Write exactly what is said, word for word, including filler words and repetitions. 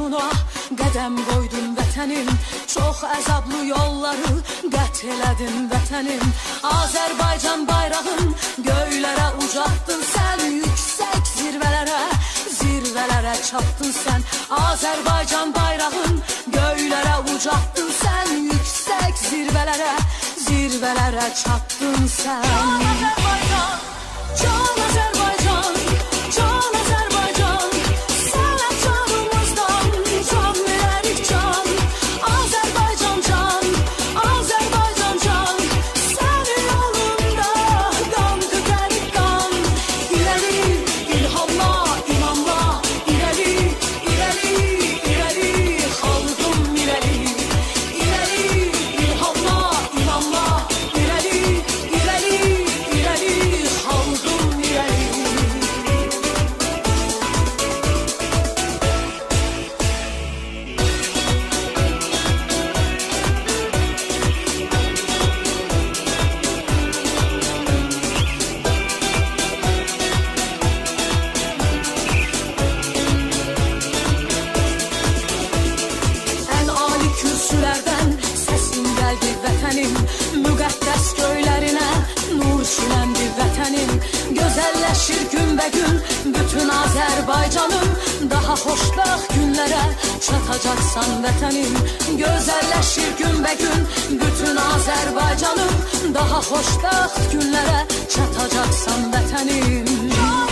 yoluna qədəm qoydun vətənim. Çox əzablı yolları qət elədin vətənim. Azərbaycan bayrağın göylərə ucaltdın sən. Yüksək zirvələrə, zirvələrə çatdın sən. Azərbaycan bayrağın göylərə ucaltdın sən. Yüksək zirvələrə, zirvələrə çatdın sən. Can Azərbaycan, can Azərbaycan, can Azərbaycan. Sənə canımızdan can verərik can. Azərbaycan can, Azərbaycan can. Sənin yolunda qan tökərik qan. İrəli, ilhamla, imamla, irəli, irəli, irəli, xalqım irəli. İrəli, ilhamla, imamla, irəli, irəli, irəli, xalqım irəli. Ən ali kürsülərdən səsin gəldi vətənim. Müqəddəs göylərinə nur şüləndi vətənim. Gözəlləşir günbəgün bütün Azərbaycanım. Daha xoşbəxt günlərə çatacaqsan vətənim. Gözəlləşir günbəgün bütün Azərbaycanım. Daha xoşbəxt günlərə çatacaqsan vətənim.